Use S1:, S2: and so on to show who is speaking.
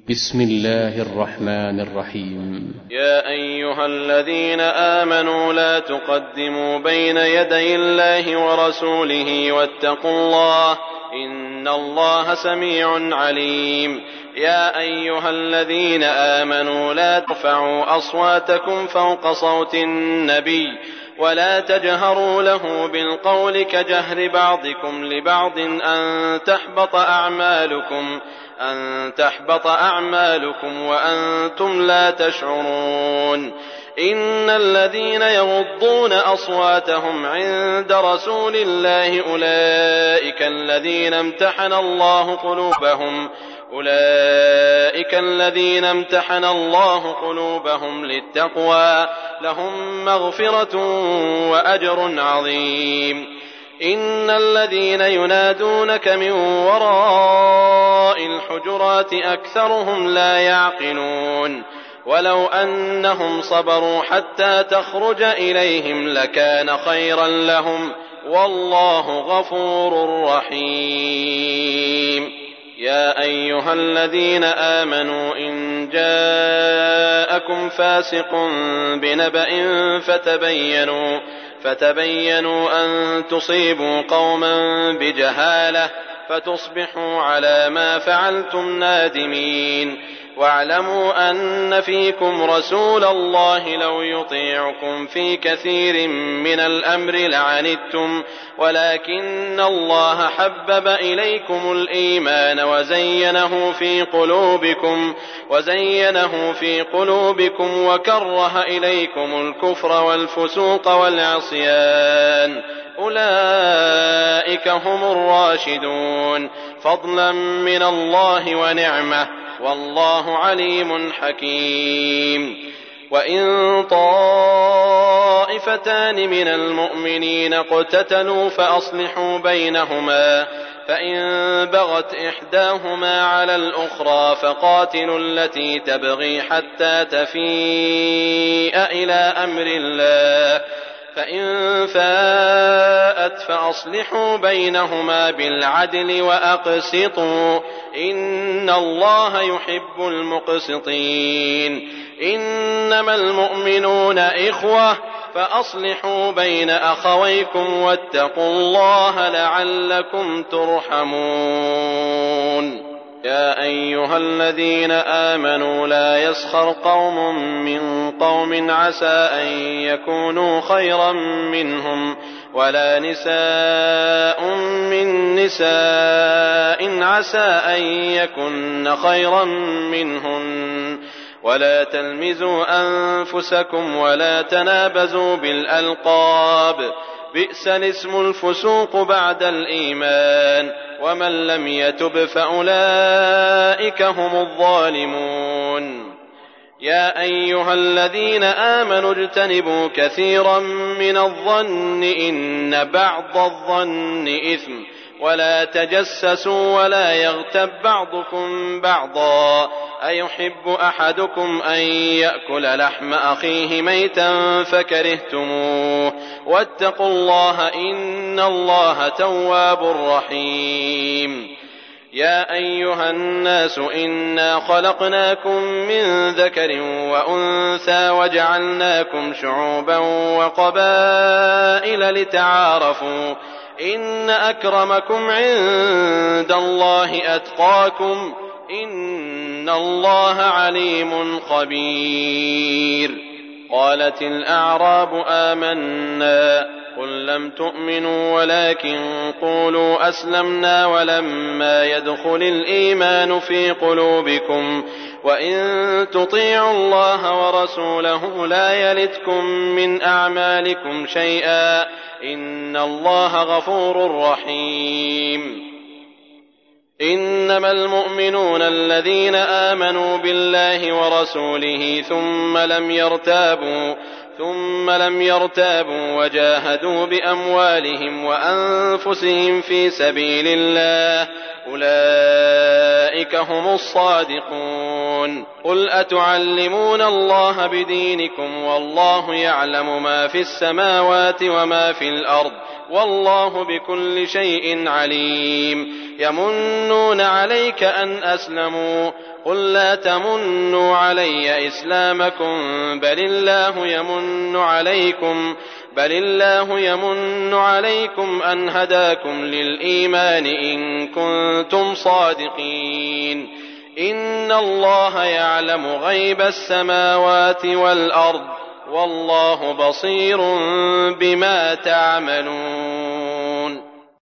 S1: بسم الله الرحمن الرحيم.
S2: يا أيها الذين آمنوا لا تقدموا بين يدي الله ورسوله واتقوا الله إن الله سميع عليم. يا أيها الذين آمنوا لا ترفعوا أصواتكم فوق صوت النبي ولا تجهروا له بالقول كجهر بعضكم لبعض أن تحبط أعمالكم وأنتم لا تشعرون. إن الذين يغضون أصواتهم عند رسول الله أولئك الذين امتحن الله قلوبهم للتقوى لهم مغفرة وأجر عظيم. إن الذين ينادونك من وراء الحجرات أكثرهم لا يعقلون ولو أنهم صبروا حتى تخرج إليهم لكان خيرا لهم والله غفور رحيم. يا أيها الذين آمنوا إن جاءكم فاسق بنبأ فتبينوا أن تصيبوا قوما بجهالة فتصبحوا على ما فعلتم نادمين. واعلموا أن فيكم رسول الله لو يطيعكم في كثير من الأمر لعنتم ولكن الله حبب إليكم الإيمان وزينه في قلوبكم وكره إليكم الكفر والفسوق والعصيان أولئك هم الراشدون فضلا من الله ونعمة والله عليم حكيم. وإن طائفتان من المؤمنين اقتتلوا فأصلحوا بينهما فإن بغت إحداهما على الأخرى فقاتلوا التي تبغي حتى تفيء إلى أمر الله فإن فاءت فأصلحوا بينهما بالعدل وأقسطوا إن الله يحب المقسطين. إنما المؤمنون إخوة فأصلحوا بين أخويكم واتقوا الله لعلكم ترحمون. يا أيها الذين آمنوا لا يسخر قوم من قوم عسى أن يكونوا خيرا منهم ولا نساء من نساء عسى أن يكن خيرا منهن ولا تلمزوا أنفسكم ولا تنابزوا بالألقاب بئس الاسم الفسوق بعد الإيمان ومن لم يتب فأولئك هم الظالمون. يا أيها الذين آمنوا اجتنبوا كثيرا من الظن إن بعض الظن إثم ولا تجسسوا ولا يغتب بعضكم بعضا أيحب أحدكم أن يأكل لحم أخيه ميتا فكرهتموه واتقوا الله إن الله تواب رحيم. يا أيها الناس إنا خلقناكم من ذكر وأنثى وجعلناكم شعوبا وقبائل لتعارفوا إن أكرمكم عند الله أتقاكم إن الله عليم خبير. قالت الأعراب آمنا قل لم تؤمنوا ولكن قولوا أسلمنا ولما يدخل الإيمان في قلوبكم وإن تطيعوا الله ورسوله لا يلتكم من أعمالكم شيئا إن الله غفور رحيم. إنما المؤمنون الذين آمنوا بالله ورسوله ثم لم يرتابوا وجاهدوا بأموالهم وأنفسهم في سبيل الله أولئك هم الصادقون. قل أتعلمون الله بدينكم والله يعلم ما في السماوات وما في الأرض والله بكل شيء عليم. يمنون عليك أن أسلموا قل لا تمنوا علي إسلامكم بل الله يمن عليكم أن هداكم للإيمان إن كنتم صادقين إن الله يعلم غيب السماوات والأرض والله بصير بما تعملون.